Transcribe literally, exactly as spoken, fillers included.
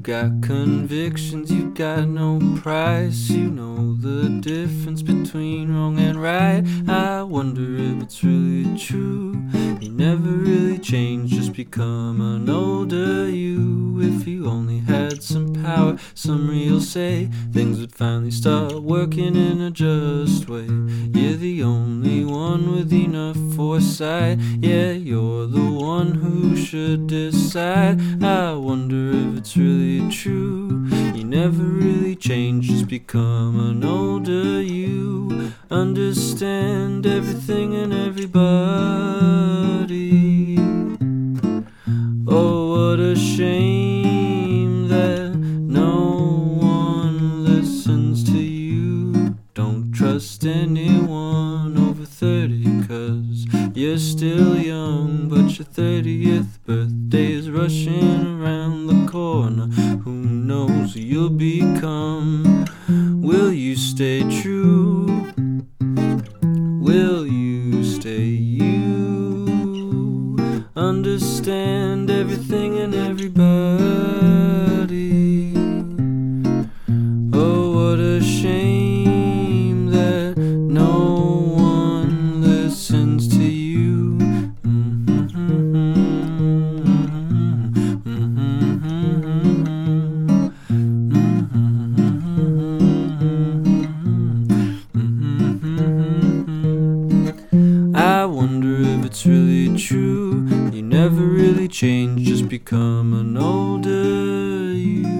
got convictions, you got no price. You know the difference between wrong and right. I wonder if it's really true. You never really change, just become an older you. If you only had some power, some real say, things would finally start working in a just way. You're the only one with enough foresight. Yeah, you're the one who should decide. I wonder if it's really true. You never really change, just become an older you. Understand everything and everybody. Oh, what a shame that no one listens to you. Don't trust anyone over thirty, 'cause you're still young, but your thirtieth birthday is rushing around the corner. Who knows who you'll become? Will you stay true? Will you stay you? Understand everything and everybody. Oh, what a shame that no one listens to you. I wonder if it's really true. You never really change, just become an older you.